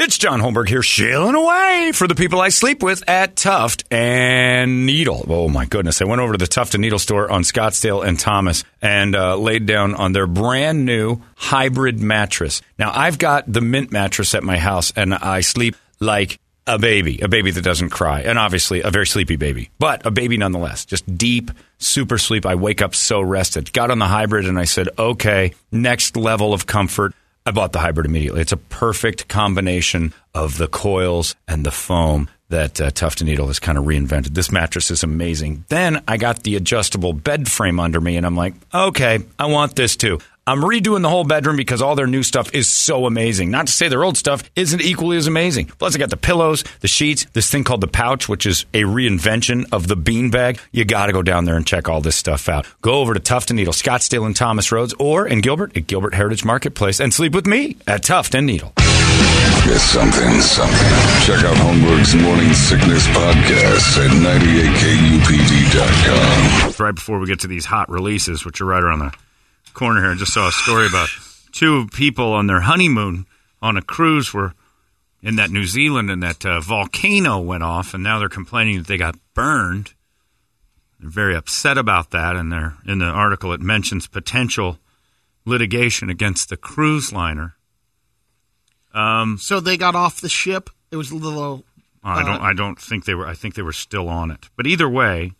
It's John Holmberg here, shilling away for the people I sleep with at Tuft and Needle. Oh, my goodness. I went over to the Tuft and Needle store on Scottsdale and Thomas and laid down on their brand new hybrid mattress. Now, I've got the Mint mattress at my house, and I sleep like a baby that doesn't cry, and obviously a very sleepy baby, but a baby nonetheless. Just deep, super sleep. I wake up so rested. Got on the hybrid, and I said, okay, next level of comfort. I bought the hybrid immediately. It's a perfect combination of the coils and the foam that Tuft & Needle has kind of reinvented. This mattress is amazing. Then I got the adjustable bed frame under me, and I'm like, okay, I want this too. I'm redoing the whole bedroom because all their new stuff is so amazing. Not to say their old stuff isn't equally as amazing. Plus, I got the pillows, the sheets, this thing called the Pouch, which is a reinvention of the beanbag. You got to go down there and check all this stuff out. Go over to Tuft & Needle, Scottsdale and Thomas Roads, or in Gilbert at Gilbert Heritage Marketplace, and sleep with me at Tuft & Needle. It's something. Check out Holmberg's Morning Sickness Podcast at 98kupd.com. Right before we get to these hot releases, which are right around the corner here, I just saw a story about two people on their honeymoon on a cruise were in that New Zealand, and that volcano went off, and now they're complaining that they got burned. They're very upset about that, and they're in the article it mentions potential litigation against the cruise liner. So they got off the ship. It was a little. I don't think they were. I think they were still on it. But either way,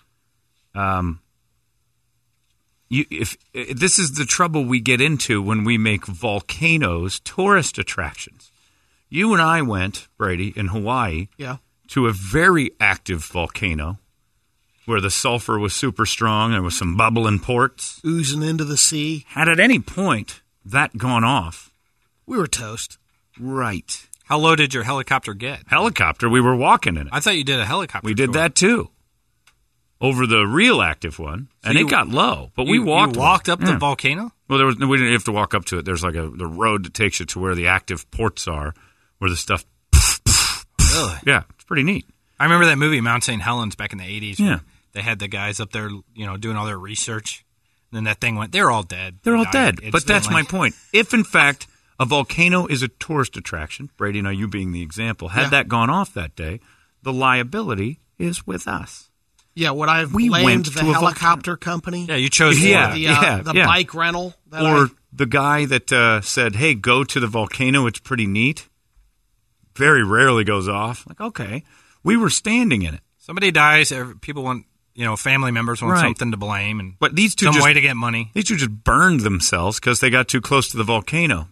if this is the trouble we get into when we make volcanoes tourist attractions. You and I went, Brady, in Hawaii, to a very active volcano where the sulfur was super strong. There was some bubbling ports oozing into the sea. Had at any point that gone off, we were toast. Right. How low did your helicopter get? Helicopter, we were walking in it. I thought you did a helicopter. We did that too. Over the real active one, so and it got low. But we walked. You walked up the volcano? Well, we didn't have to walk up to it. There's like the road that takes you to where the active ports are, where the stuff. Really? Yeah, it's pretty neat. I remember that movie Mount St. Helens back in the 80s. Yeah, they had the guys up there, doing all their research. And then that thing went. They're all dead. They're all dead. But that's my point. If in fact a volcano is a tourist attraction, Brady, now you being the example, had that gone off that day, the liability is with us. Yeah, would I have blamed the helicopter company? Yeah, you chose the bike rental. The guy that said, hey, go to the volcano, it's pretty neat. Very rarely goes off. Like, okay. We were standing in it. Somebody dies, people want, family members want something to blame. But these two way to get money. These two just burned themselves because they got too close to the volcano.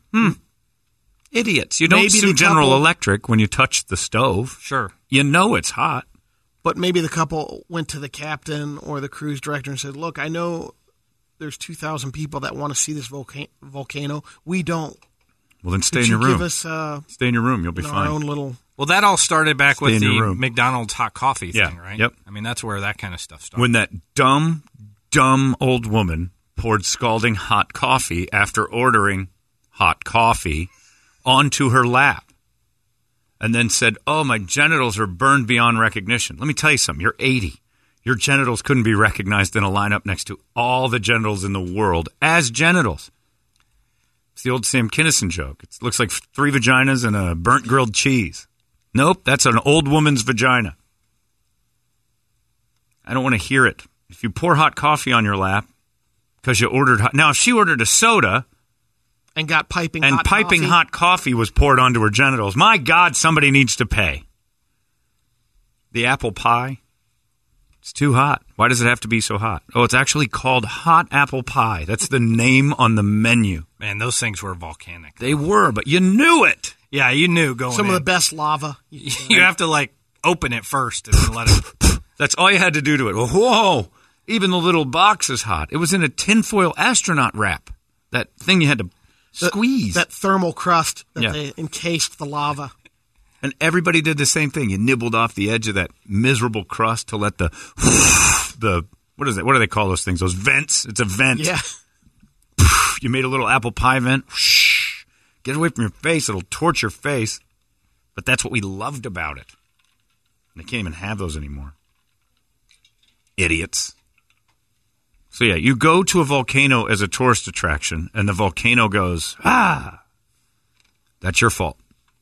Idiots. You don't sue General Electric when you touch the stove. Sure. You know it's hot. But maybe the couple went to the captain or the cruise director and said, look, I know there's 2,000 people that want to see this volcano. We don't. Well, then stay in your room. Give us, stay in your room. You'll be fine. Our own little. Well, that all started back with the McDonald's hot coffee thing, right? Yep. I mean, that's where that kind of stuff started. When that dumb old woman poured scalding hot coffee after ordering hot coffee onto her lap. And then said, oh, my genitals are burned beyond recognition. Let me tell you something. You're 80. Your genitals couldn't be recognized in a lineup next to all the genitals in the world as genitals. It's the old Sam Kinison joke. It looks like 3 vaginas and a burnt grilled cheese. Nope, that's an old woman's vagina. I don't want to hear it. If you pour hot coffee on your lap because you ordered hot. Now, if she ordered a soda. And got piping hot coffee was poured onto her genitals. My God, somebody needs to pay. The apple pie, it's too hot. Why does it have to be so hot? Oh, it's actually called hot apple pie. That's the name on the menu. Man, those things were volcanic. They were, but you knew it. Yeah, you knew going Some of the best lava. You have to, open it first and then let it. That's all you had to do to it. Whoa, even the little box is hot. It was in a tinfoil astronaut wrap. That thing you had to squeeze. That thermal crust that they encased the lava. And everybody did the same thing. You nibbled off the edge of that miserable crust to let the what is it? What do they call those things? Those vents? It's a vent. Yeah. You made a little apple pie vent. Get away from your face. It'll torch your face. But that's what we loved about it. They can't even have those anymore. Idiots. So, yeah, you go to a volcano as a tourist attraction, and the volcano goes, that's your fault.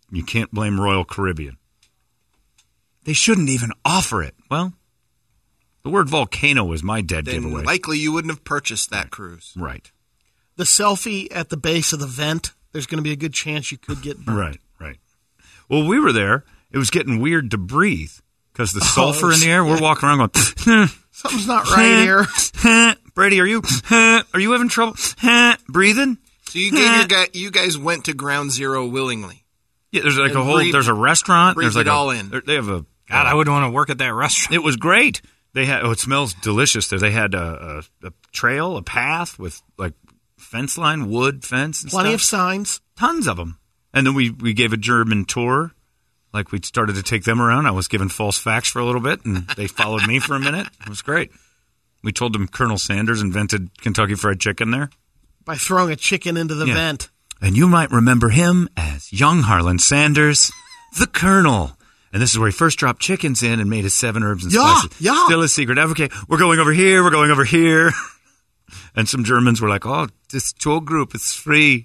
you can't blame Royal Caribbean. They shouldn't even offer it. Well, the word volcano was my dead Then giveaway. likely you wouldn't have purchased that cruise. Right. The selfie at the base of the vent, there's going to be a good chance you could get burned. Right. Well, we were there. It was getting weird to breathe because the sulfur in the air. We're walking around going, Something's not right here. Brady, are you having trouble breathing? So you guys went to Ground Zero willingly. Yeah, there's like And there's a restaurant. breathed There's like it all in. They have a. God, I wouldn't want to work at that restaurant. It was great. They had. Oh, it smells delicious there. They had a trail, a path with like fence line, wood fence, and Plenty of stuff. signs. Tons of them. And then we gave a German tour. Like we started to take them around. I was giving false facts for a little bit, and they followed me for a minute. It was great. We told them Colonel Sanders invented Kentucky Fried Chicken there. By throwing a chicken into the vent. And you might remember him as young Harlan Sanders, the Colonel. And this is where he first dropped chickens in and made his 7 herbs and spices. Yeah. Still a secret. Okay, we're going over here. We're going over here. And some Germans were like, oh, this tour group is free.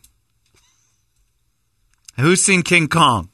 Who's seen King Kong?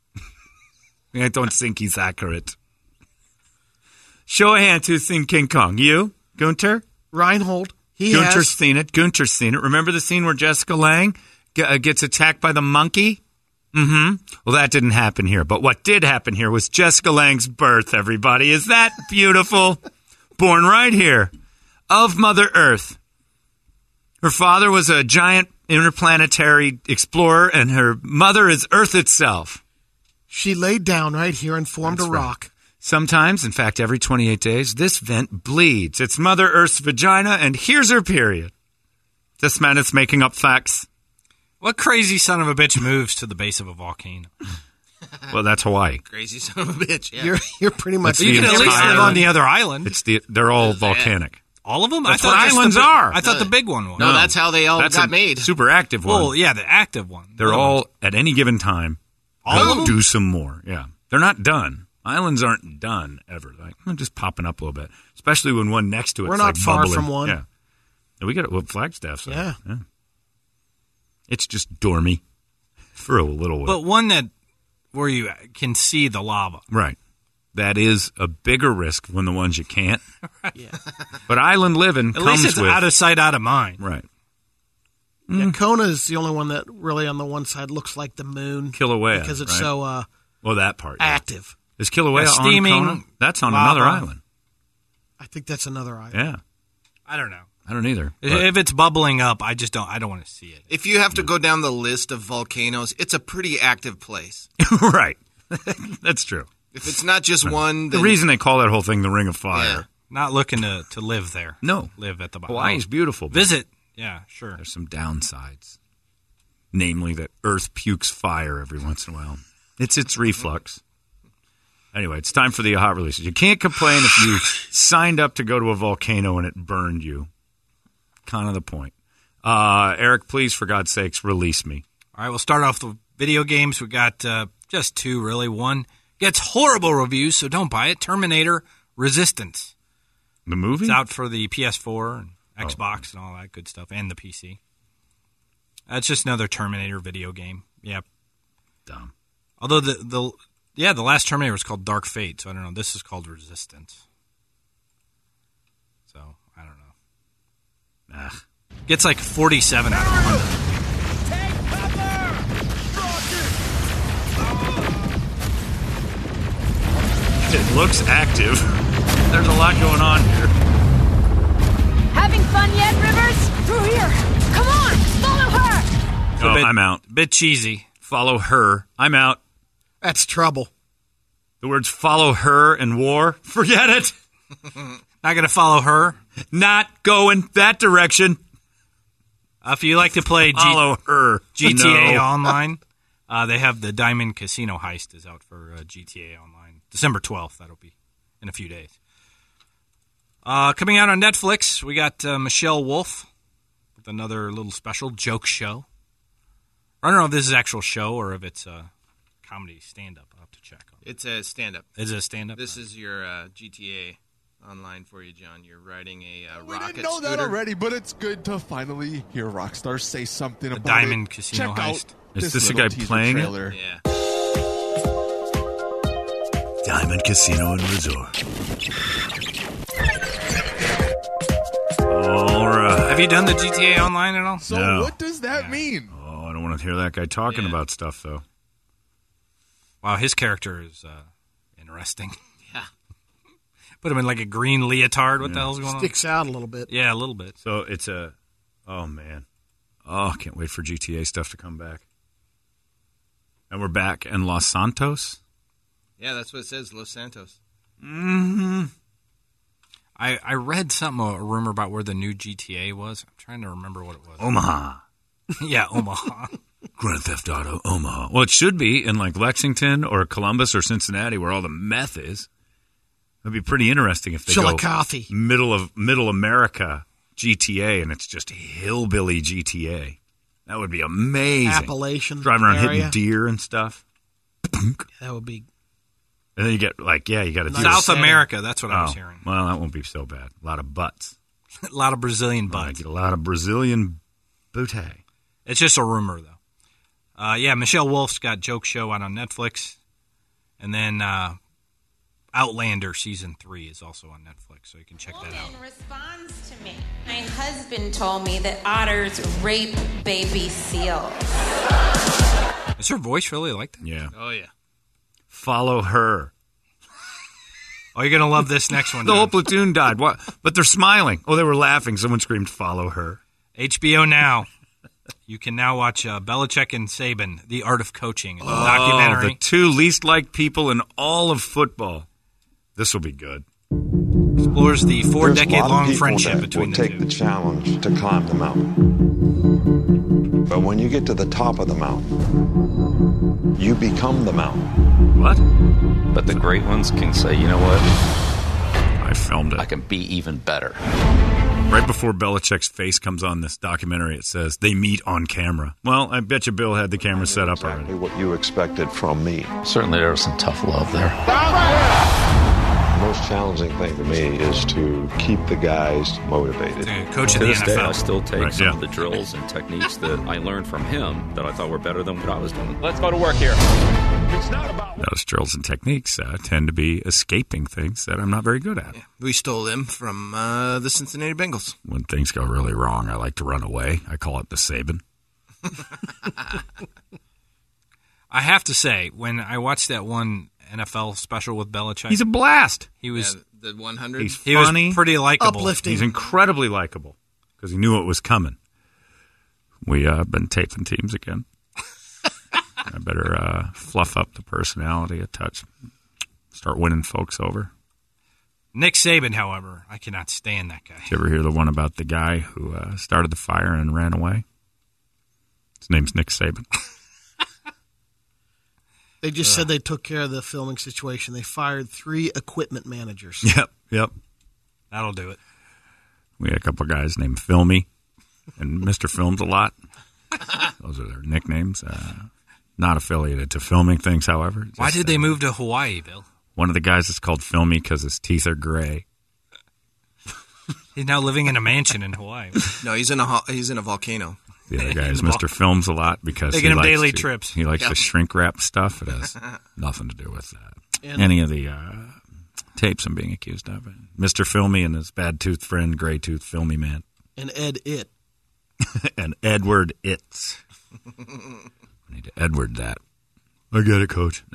I don't think he's accurate. Show of hands who's seen King Kong. You, Gunter? Reinhold. Gunter's seen it. Gunter's seen it. Remember the scene where Jessica Lange gets attacked by the monkey? Mm-hmm. Well, that didn't happen here. But what did happen here was Jessica Lange's birth, everybody. Is that beautiful? Born right here of Mother Earth. Her father was a giant interplanetary explorer, and her mother is Earth itself. She laid down right here and formed a rock. Sometimes, in fact, every 28 days, this vent bleeds. It's Mother Earth's vagina, and here's her period. This man is making up facts. What crazy son of a bitch moves to the base of a volcano? Well, that's Hawaii. Crazy son of a bitch. Yeah. You're pretty much. That's You can at least entire- live on the other island. They're all volcanic. All of them? That's I thought what just islands the, are. I thought the big one was. No, that's how they all That's got a made. super active one. Well, yeah, the active one. They're Other all ones. at any given time. All of them? Do some more. Yeah, they're not done. Islands aren't done ever. Like they're just popping up a little bit, especially when one next to it's We're not like far bubbling. from one. Yeah, we got it. Well, Flagstaff's there. Yeah. It's just dormy for a little while. But one that where you can see the lava. Right. That is a bigger risk than the ones you can't. Yeah. But island living At comes least it's with out of sight, out of mind. right. Yeah, Kona is the only one that really on the one side looks like the moon. Kilauea, Because it's right? so Well, that part. Yeah. active. Is Kilauea Yeah, on steaming Kona? That's on lava. another island. I think that's another island. Yeah. I don't know. I don't either. But If it's bubbling up, I don't want to see it. If you have to go down the list of volcanoes, it's a pretty active place. right. That's true. If it's not just one, The then reason they call that whole thing the Ring of Fire. Yeah. Not looking to live there. No. Live at the bottom. Hawaii's beautiful. but Visit. Yeah, sure. There's some downsides. Namely that Earth pukes fire every once in a while. It's its reflux. Anyway, it's time for the hot releases. You can't complain if you signed up to go to a volcano and it burned you. Kind of the point. Eric, please, for God's sakes, release me. All right, we'll start off with video games. We got just two, really. One gets horrible reviews, so don't buy it. Terminator Resistance. The movie? It's out for the PS4 and Xbox and all that good stuff, and the PC. It's just another Terminator video game. Yeah. Dumb. Although the last Terminator was called Dark Fate, so I don't know. This is called Resistance. So, I don't know. Ugh. Gets like 47 out of 100. It looks active. There's a lot going on here. Having fun yet, Rivers? Through here. Come on, follow her. Oh, bit- I'm out. Bit cheesy. Follow her. I'm out. That's trouble. The words follow her and war. Forget it. Not going to follow her. Not going that direction. If you like to play Follow her. GTA No. Online, they have the Diamond Casino Heist is out for GTA Online. December 12th. That'll be in a few days. Coming out on Netflix, we got Michelle Wolf with another little special joke show. I don't know if this is an actual show or if it's a comedy stand-up. I'll have to check on it. it's a stand-up. Is it a stand-up? This is your GTA Online for you, John. You're riding a We rocket didn't know scooter. that already, but it's good to finally hear Rockstar say something about Diamond it. Casino Check out Heist. Is this this a little guy teaser playing it? trailer. Yeah. Diamond Casino and Resort. All right. Have you done the GTA Online at all? So No. what does that mean? Oh, I don't want to hear that guy talking about stuff, though. Wow, his character is interesting. Yeah. Put him in like a green leotard. What the hell's going on? Sticks out a little bit. Yeah, a little bit. So it's a... Oh, man. Oh, can't wait for GTA stuff to come back. And we're back in Los Santos. Yeah, that's what it says, Los Santos. Mm-hmm. I read something, a rumor about where the new GTA was. I'm trying to remember what it was. Omaha. Yeah, Omaha. Grand Theft Auto Omaha. Well, it should be in like Lexington or Columbus or Cincinnati where all the meth is. It'd be pretty interesting if they Chillicothe. go middle America GTA and it's just hillbilly GTA. That would be amazing. Appalachian Driving around area. hitting deer and stuff. That would be And then you get like, you got to do South setting. America, that's what I was Oh, hearing. well, that won't be so bad. A lot of butts. A lot of Brazilian I buds. get a lot of Brazilian booty. It's just a rumor, though. Yeah, Michelle Wolf's got Joke Show out on Netflix. And then Outlander Season 3 is also on Netflix, so you can check that out. Woman responds to me. My husband told me that otters rape baby seals. Is her voice really like that? Yeah. Oh, yeah. Follow her. Oh, you're going to love this next one. The whole John. platoon died. What? But they're smiling. Oh, they were laughing. Someone screamed, follow her. HBO Now. You can now watch Belichick and Saban, The Art of Coaching. It's a documentary. The two least liked people in all of football. This will be good. Explores the There's a lot of four-decade-long people friendship that between will the take two. the challenge to climb the mountain. But when you get to the top of the mountain, you become the mountain. What? But the great ones can say, you know what? I filmed it. I can be even better. Right before Belichick's face comes on this documentary, it says, they meet on camera. Well, I bet you Bill had the camera set up already. Exactly what you expected from me. Certainly there was some tough love there. The most challenging thing to me is to keep the guys motivated. The coach of To the this day, I NFL. still take Right, some yeah. of the drills and techniques that I learned from him that I thought were better than what I was doing. Let's go to work here. Those drills and techniques tend to be escaping things that I'm not very good at. Yeah. We stole them from the Cincinnati Bengals. When things go really wrong, I like to run away. I call it the Saban. I have to say, when I watched that one NFL special with Belichick, He's a blast. he was Yeah, the 100. He's he was funny. pretty likable. uplifting. He's incredibly likable because he knew it was coming. We been taping teams again. I better fluff up the personality a touch. Start winning folks over. Nick Saban, however, I cannot stand that guy. Did you ever hear the one about the guy who started the fire and ran away? His name's Nick Saban. They just said they took care of the filming situation. They fired 3 equipment managers. Yep. That'll do it. We had a couple of guys named Filmy and Mr. Films a lot. Those are their nicknames. Not affiliated to filming things, however. Why Just, did they move to Hawaii, Bill? One of the guys is called Filmy because his teeth are gray. He's now living in a mansion in Hawaii. No, he's in a volcano. The other guy is In the Mr. Films a lot because Taking him likes daily to- trips. He likes Yeah. to shrink wrap stuff. It has nothing to do with that. And- Any of the tapes I'm being accused of. Mr. Filmy and his bad tooth friend, gray tooth Filmy man. And Ed It. And Edward Itz. I need to Edward that. I get it, Coach.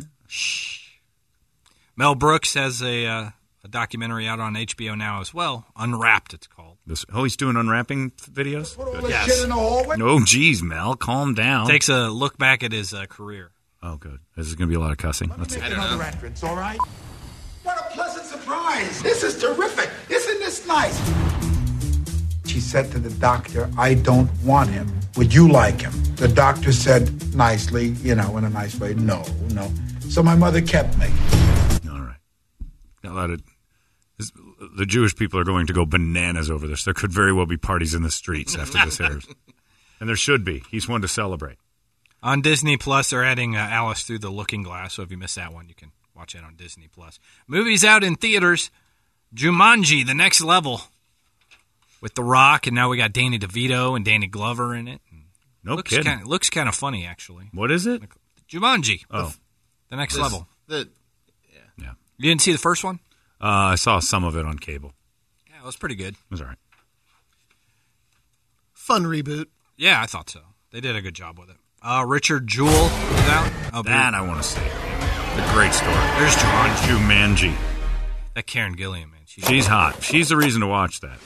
Mel Brooks has a documentary out on HBO now as well. Unwrapped, it's called. He's doing unwrapping videos? Yes. No, geez, Mel, calm down. Takes a look back at his career. Oh, good. This is going to be a lot of cussing. Let's see. I don't know. Entrance, all right? What a pleasant surprise. This is terrific. Isn't this nice? She said to the doctor, I don't want him. Would you like him? The doctor said nicely, in a nice way, no. So my mother kept me. All right. The Jewish people are going to go bananas over this. There could very well be parties in the streets after this airs. And there should be. He's one to celebrate. On Disney Plus, they're adding Alice Through the Looking Glass, so if you missed that one, you can watch it on Disney Plus. Movies out in theaters. Jumanji, The Next Level, with The Rock, and now we got Danny DeVito and Danny Glover in it. No kidding. Looks kind of funny, actually. What is it? Jumanji. Oh. The Next Level. Yeah, You didn't see the first one? I saw some of it on cable. Yeah, it was pretty good. It was all right. Fun reboot. Yeah, I thought so. They did a good job with it. Richard Jewell is out. That I want to see. It's a great story. There's Jumanji. That Karen Gilliam, man. She's hot. She's the reason to watch that.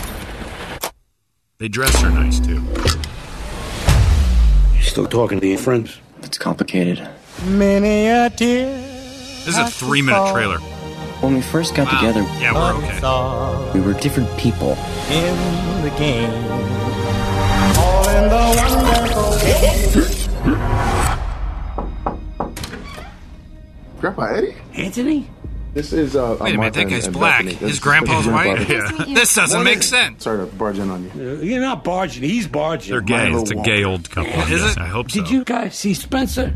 They dress her nice, too. You still talking to your friends? It's complicated. Many a tear. This is a 3-minute trailer. When we first got together, yeah, we're okay. We were different people. In the game. All in the wonderful game. Grandpa Eddie? Anthony? This is Wait a minute, that guy's black. His grandpa's white? Yeah. This doesn't make sense. Sorry to barge in on you. You're not barging. He's barging. They're gay. It's a gay old couple. Is it? I hope so. Did you guys see Spencer?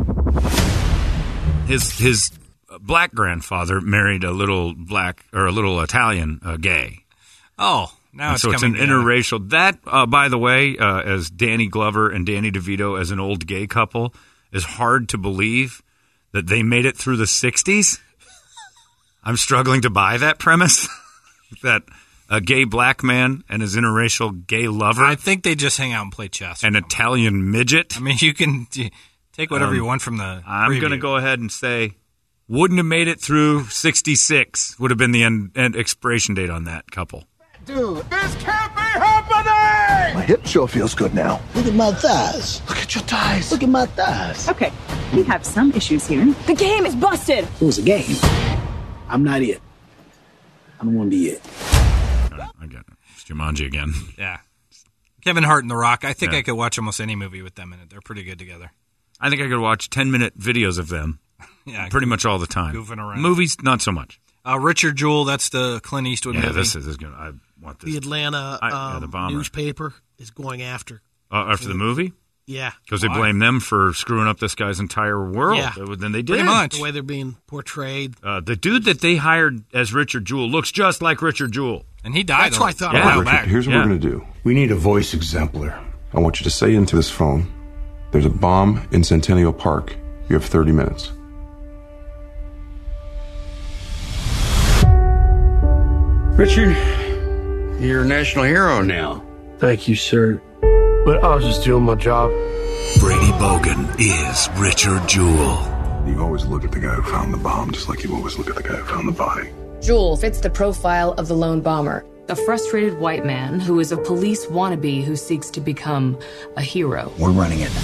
His black grandfather married a little black or a little Italian gay. Oh, now it's so it's an coming together. interracial. That, by the way, as Danny Glover and Danny DeVito as an old gay couple, is hard to believe that they made it through the 60s. I'm struggling to buy that premise that a gay black man and his interracial gay lover. I think they just hang out and play chess. An Italian midget. I mean, you can take whatever you want from the I'm going to go ahead and say wouldn't have made it through 66 would have been the end expiration date on that couple. Dude, this can't be happening! My hip sure feels good now. Look at my thighs. Look at your thighs. Look at my thighs. Okay, we have some issues here. The game is busted. It was a game. I'm not it. I don't want to be it. I get it. It's Jumanji again. Yeah. Kevin Hart and The Rock. I think I could watch almost any movie with them in it. They're pretty good together. I think I could watch 10-minute videos of them pretty much all the time. Goofing around. Movies, not so much. Richard Jewell, that's the Clint Eastwood movie. Yeah, this is good. I want this. The Atlanta the bomber. newspaper is going after. After the movie? Yeah. Because they blame them for screwing up this guy's entire world. Yeah. Then they did. Pretty much. The way they're being portrayed. The dude that they hired as Richard Jewell looks just like Richard Jewell. And he died. That's what I thought. Yeah. A while Richard, back. here's what we're going to do. We need a voice exemplar. I want you to say into this phone, there's a bomb in Centennial Park. You have 30 minutes. Richard, you're a national hero now. Thank you, sir. But I was just doing my job. Brady Bogan is Richard Jewell. You always look at the guy who found the bomb just like you always look at the guy who found the body. Jewell fits the profile of the lone bomber. A frustrated white man who is a police wannabe who seeks to become a hero. We're running it.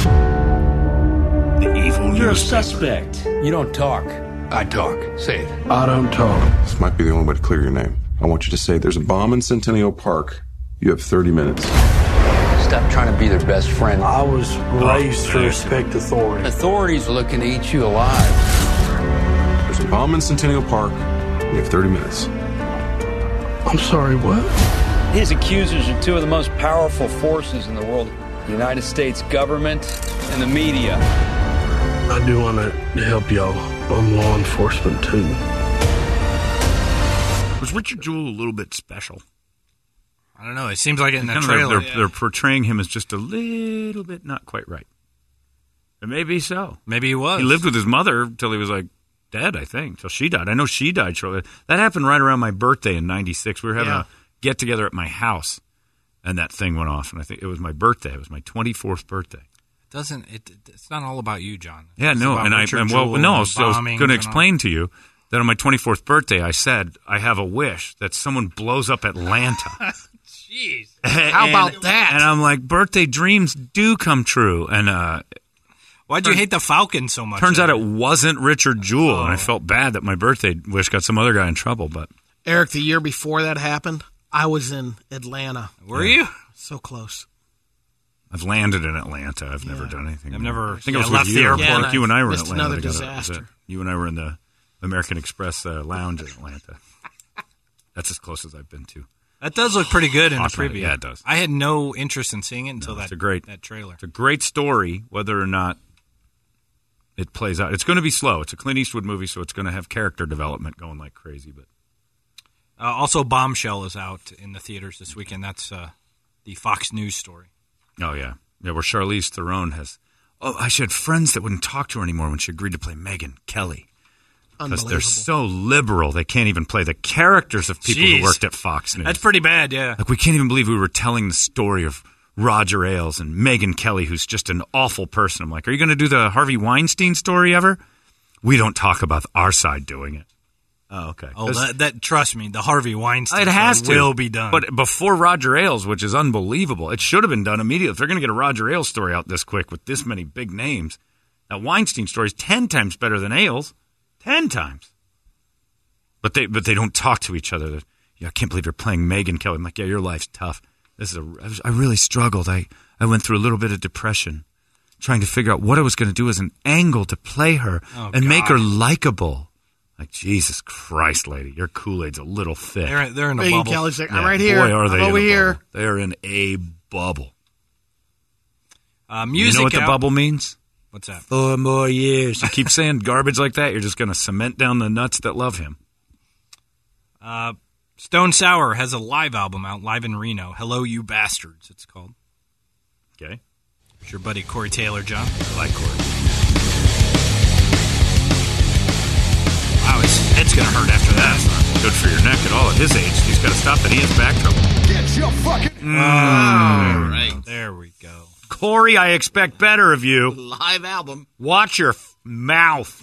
The evil You're a newspaper. suspect. You don't talk. I talk. Say it. I don't talk. This might be the only way to clear your name. I want you to say there's a bomb in Centennial Park. You have 30 minutes. Stop trying to be their best friend. I was raised to respect authority. Authorities are looking to eat you alive. There's a bomb in Centennial Park. You have 30 minutes. I'm sorry, what? His accusers are two of the most powerful forces in the world. The United States government and the media. I do want to help y'all. I'm law enforcement, too. Was Richard Jewell a little bit special? I don't know. It seems like it in that Kind of trailer. They're portraying him as just a little bit not quite right. It may be so. Maybe he was. He lived with his mother until he was like dead, I think, till she died. I know she died shortly. That happened right around my birthday in '96. We were having a get together at my house, and that thing went off. And I think it was my birthday. It was my 24th birthday. It's not all about you, John. Yeah, It's no, about and I Richard and Jewell well, no, I and was going bombings to and explain to you that on my 24th birthday, I said I have a wish that someone blows up Atlanta. Jeez. How about that? And I'm like, birthday dreams do come true. And why'd you hate the Falcon so much? turns out it wasn't Richard Jewell, and I felt bad that my birthday wish got some other guy in trouble. But Eric, the year before that happened, I was in Atlanta. Were you? So close. I've landed in Atlanta. I've never done anything. I've never- I think it was left with the you. airport. You and I were in Missed Atlanta another together. That was disaster. it. You and I were in the American Express lounge in Atlanta. That's as close as I've been to. That does look pretty good in the Awesome. preview. Yeah, it does. I had no interest in seeing it until that trailer. It's a great story, whether or not it plays out. It's going to be slow. It's a Clint Eastwood movie, so it's going to have character development going like crazy. But Also, Bombshell is out in the theaters this weekend. That's the Fox News story. oh yeah, where Charlize Theron has. Oh, she had friends that wouldn't talk to her anymore when she agreed to play Megyn Kelly. Because they're so liberal, they can't even play the characters of people who worked at Fox News. That's pretty bad, yeah. Like, we can't even believe we were telling the story of Roger Ailes and Megyn Kelly, who's just an awful person. I'm like, are you going to do the Harvey Weinstein story ever? We don't talk about our side doing it. Oh, okay. Oh, that trust me, the Harvey Weinstein it has to. will be done. But before Roger Ailes, which is unbelievable, it should have been done immediately. If they're going to get a Roger Ailes story out this quick with this many big names, that Weinstein story is 10 times better than Ailes. 10 times. But they don't talk to each other. I can't believe you're playing Megyn Kelly. I'm like, yeah, your life's tough. I really struggled. I went through a little bit of depression trying to figure out what I was going to do as an angle to play her and make her likable. Like, Jesus Christ, lady, your Kool-Aid's a little thick. They're in a Megyn bubble. Kelly's like, I'm right here. Boy, are they I'm over here. They are in a bubble. Music. You know what the bubble means? What's that? 4 more years. You keep saying garbage like that, you're just going to cement down the nuts that love him. Stone Sour has a live album out, live in Reno. Hello, You Bastards, it's called. Okay. It's your buddy Corey Taylor, John. I like Corey. Wow, his head's going to hurt after that. That's not good for your neck at all at his age. He's got to stop that. He has back trouble. Get your fucking... All right. There we go. Corey, I expect better of you. Live album. Watch your mouth.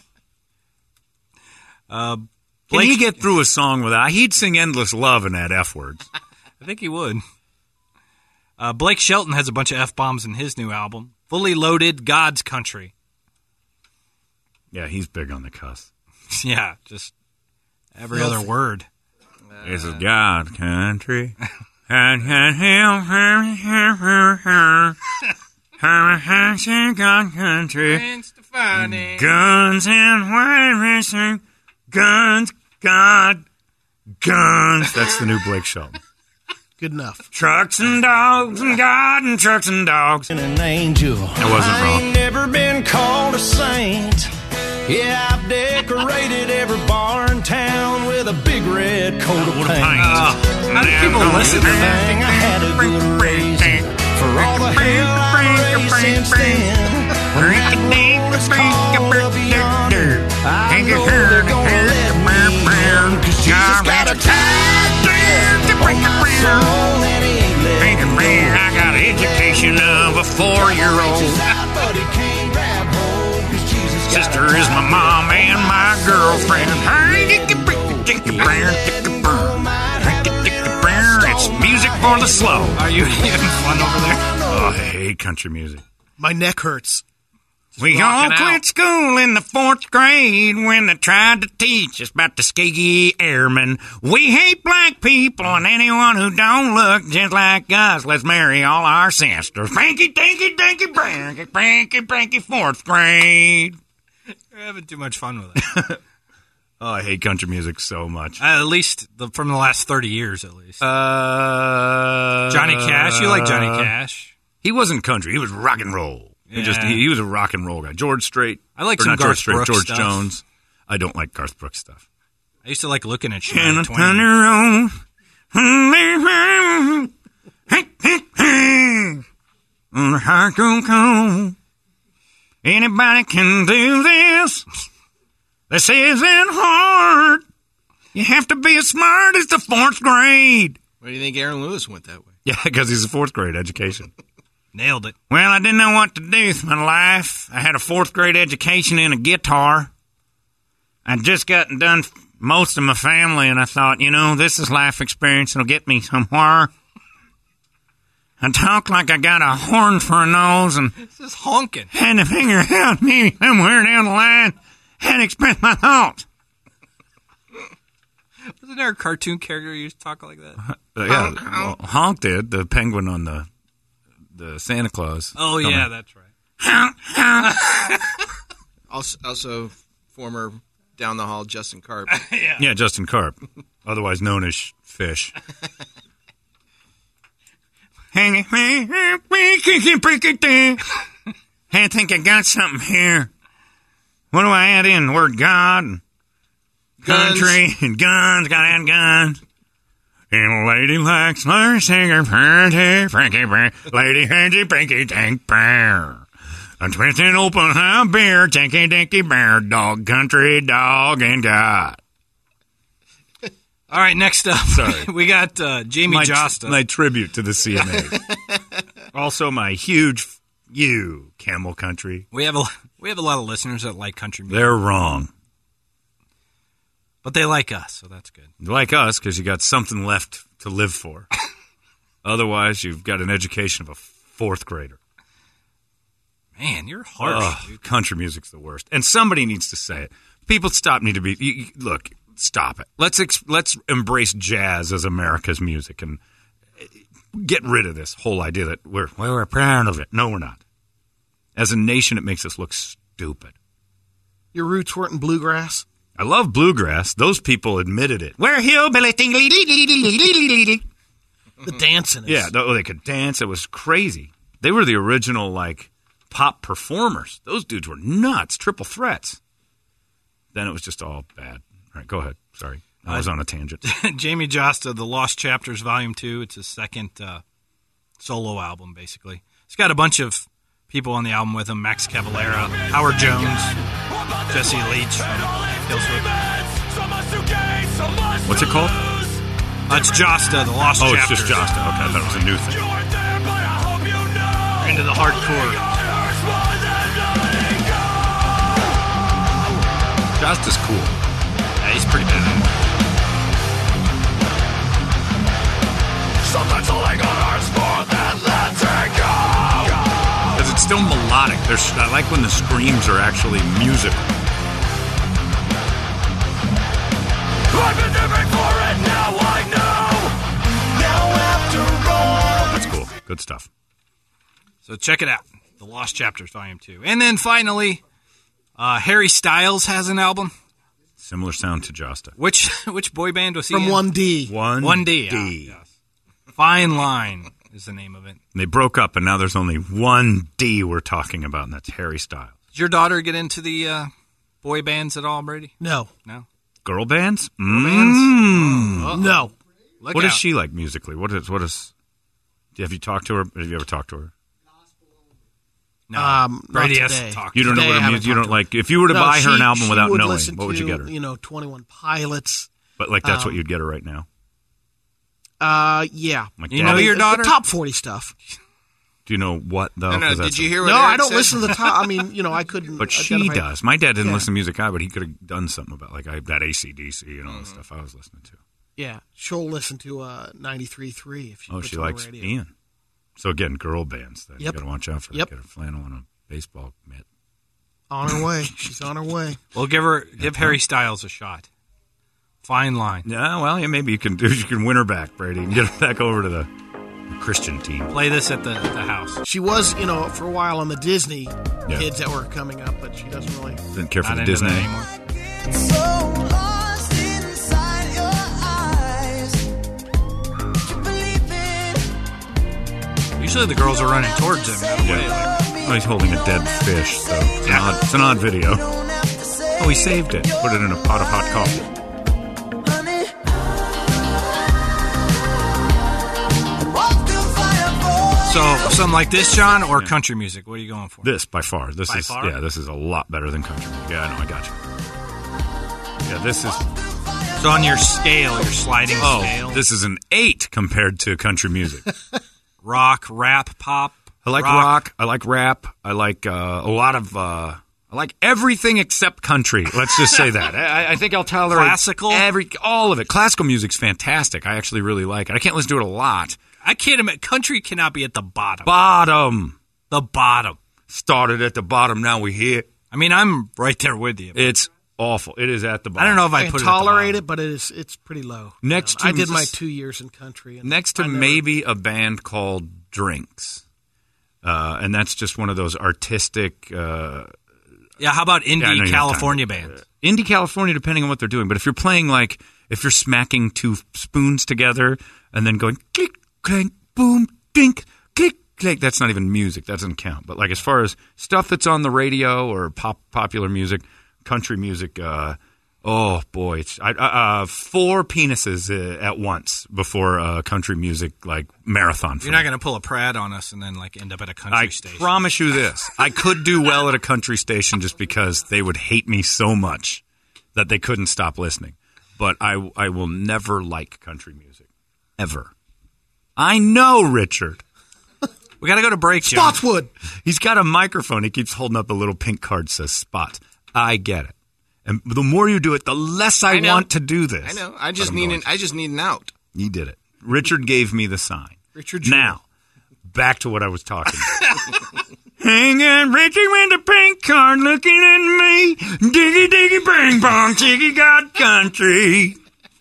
Can Blake, he get through a song without... He'd sing Endless Love in that F word. I think he would. Blake Shelton has a bunch of F-bombs in his new album. Fully Loaded, God's Country. Yeah, he's big on the cuss. Yeah, just every other word. This is God's country. God's country. Guns and wine racing. Guns, God, guns. That's the new Blake Shelton. Good enough. Trucks and dogs and God and trucks and dogs. And an angel. That wasn't wrong. I ain't never been called a saint. Yeah, I've decorated every bar in town with a big red coat of paint. How do people listen to that? I had a good reason for all the hell I raised since then. When that roll is called up yonder, I know they're gonna let me in. 'Cause Jesus got a tight grip on my soul and he ain't letting me go. I got an education of a 4-year-old. Sister is my mom and my girlfriend. It's music for the slow. Are you having fun over there? Oh, I hate country music. My neck hurts. We all quit school in the 4th grade when they tried to teach us about the Tuskegee Airmen. We hate black people and anyone who don't look just like us. Let's marry all our sisters. Frankie, dinky, dinky, branky, franky, franky, 4th grade. You're having too much fun with it. Oh, I hate country music so much. At least from the last 30 years, at least. Johnny Cash. You like Johnny Cash? He wasn't country. He was rock and roll. Yeah. He was a rock and roll guy. George Strait. I like some Garth Brooks George stuff. Jones. I don't like Garth Brooks stuff. I used to like looking at Can Shania I Twain. turn around? On the heart go cold. Anybody can do this. This isn't hard. You have to be as smart as the 4th grade. Why do you think Aaron Lewis went that way? Yeah, because he's a 4th grade education. Nailed it. Well, I didn't know what to do with my life. I had a 4th grade education in a guitar. I'd just gotten done most of my family, and I thought, this is life experience. It'll get me somewhere. I talk like I got a horn for a nose and This is honking. had to figure out maybe somewhere down the line how to express my thoughts. Wasn't there a cartoon character who used to talk like that? Yeah, well, Honk did, the penguin on the Santa Claus. Oh, yeah, that's right. Also, former down the hall Justin Karp. Yeah, Justin Karp, otherwise known as Fish. I think I got something here. What do I add in? The word God and country and guns. Gotta add guns. And a lady likes Larry Singer, pretty Frankie Bear, lady handy Frankie Tank Bear. A twisted open beer, tinky dinky bear, dog, country dog, and God. All right, next up, Sorry. we got Jamie Josta. My tribute to the CMA. Also, my huge Camel Country. We have a lot of listeners that like country music. They're wrong. But they like us, so that's good. They like us because you got something left to live for. Otherwise, you've got an education of a fourth grader. Man, you're harsh. Dude. Country music's the worst. And somebody needs to say it. People need to be... Look, stop it. Let's embrace jazz as America's music and get rid of this whole idea that we're proud of it. No, we're not. As a nation, it makes us look stupid. Your roots weren't in bluegrass? I love bluegrass. Those people admitted it. We're hillbilly. The dancing is... Yeah, they could dance. It was crazy. They were the original, pop performers. Those dudes were nuts. Triple threats. Then it was just all bad. All right, go ahead. Sorry. I was on a tangent. Jamie Josta, The Lost Chapters, Volume 2. It's his second solo album, basically. It's got a bunch of people on the album with him. Max Cavalera, Howard Jones, Jesse Leach from Killswitch. What's it called? It's Josta, The Lost Chapters. Oh, it's just Josta. Okay, I thought it was a new thing. Into the hardcore. Josta's cool. Yeah, he's pretty bad. Sometimes all I got ours more than letting go. Because it's still melodic. I like when the screams are actually musical. I've been living for it, now I know. Now after all. That's cool. Good stuff. So check it out. The Lost Chapters, Volume 2. And then finally, Harry Styles has an album. Similar sound to Josta. Which boy band was he From in? 1D. 1D. Yes. Fine Line is the name of it. And they broke up, and now there's only one D we're talking about, and that's Harry Styles. Did your daughter get into the boy bands at all, Brady? No. Girl bands? Girl bands? No. What is she like musically? What is? Have you talked to her? Have you ever talked to her? No. Brady has to talk. You don't know what her music. You don't like. If you were to buy her an album without knowing, what would you get her? 21 Pilots. But that's what you'd get her right now. Yeah. You know your daughter? The top 40 stuff. Do you know what though? No. Did you hear what No, Eric I don't said? listen to the top. I mean, I couldn't. But she does. My dad didn't listen to music either, but he could have done something about that AC/DC and all the stuff I was listening to. Yeah, she'll listen to 93.3 if she. Oh, she likes Ian. So again, girl bands. Then you got to watch out for that. Get a flannel and a baseball mitt. On her way. She's on her way. Well, give Harry Styles a shot. Fine Line. Yeah, well, maybe you can win her back, Brady, and get her back over to the Christian team. Play this at the house. She was, for a while on the Disney kids that were coming up, but she doesn't really didn't care for the Disney anymore. So lost inside your eyes. You believe it. Usually the girls are running towards him. Oh, he's holding a dead fish, so it's an odd video. Oh, he saved it. Put it in a pot of hot coffee. So something like this, John, or country music? What are you going for? This, by far. This By is far? this is a lot better than country music. Yeah, I know, I got you. Yeah, this is... So on your scale, your sliding scale? This is an 8 compared to country music. Rock, rap, pop. I like rock. I like rap. I like a lot of... I like everything except country. Let's just say that. I think I'll tolerate... Classical? All of it. Classical music's fantastic. I actually really like it. I can't listen to it a lot. I can't admit, country cannot be at the bottom. The bottom. Started at the bottom, now we here. I mean, I'm right there with you. It's awful. It is at the bottom. I don't know if I I can put tolerate it it, but it's pretty low. Next to I did my 2 years in country. And next to maybe a band called Drinks. And that's just one of those artistic... how about indie California bands? Indie California, depending on what they're doing. But if you're playing if you're smacking 2 spoons together and then going click, clank, boom, dink, click, clank, that's not even music. That doesn't count. But as far as stuff that's on the radio or popular music, country music, Oh, boy. 4 penises at once before a country music, marathon. You're not going to pull a Pratt on us and then, end up at a country station. I promise you this. I could do well at a country station just because they would hate me so much that they couldn't stop listening. But I will never like country music. Ever. I know, Richard. We got to go to break, John. Spotswood. He's got a microphone. He keeps holding up a little pink card that says Spots. I get it. And the more you do it, the less I want to do this. I know. I just need an out. You did it. Richard gave me the sign. Richard. Now, back to what I was talking about. Hanging Richard with the pink card looking at me. Diggy, diggy, bang, bong, chiggy, got country.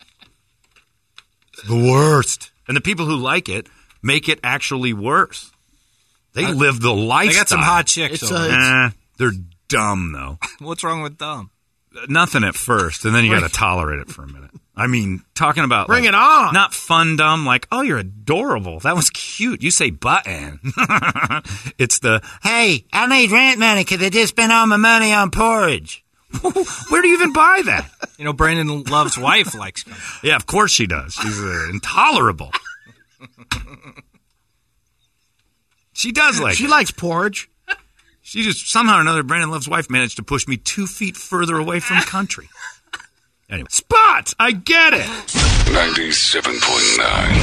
The worst. And the people who like it make it actually worse. They live the lifestyle. They got some hot chicks over there. They're dumb, though. What's wrong with dumb? Nothing at first, and then you got to tolerate it for a minute. I mean, talking about bring it on, not fun dumb. Oh, you're adorable. That was cute. You say button. It's the hey, I need rent money because I just spent all my money on porridge. Where do you even buy that? Brandon Love's wife likes country. Yeah, of course she does. She's intolerable. She does like. She likes porridge. She just, somehow or another, Brandon Love's wife managed to push me 2 feet further away from country. Anyway, Spots! I get it! 97.9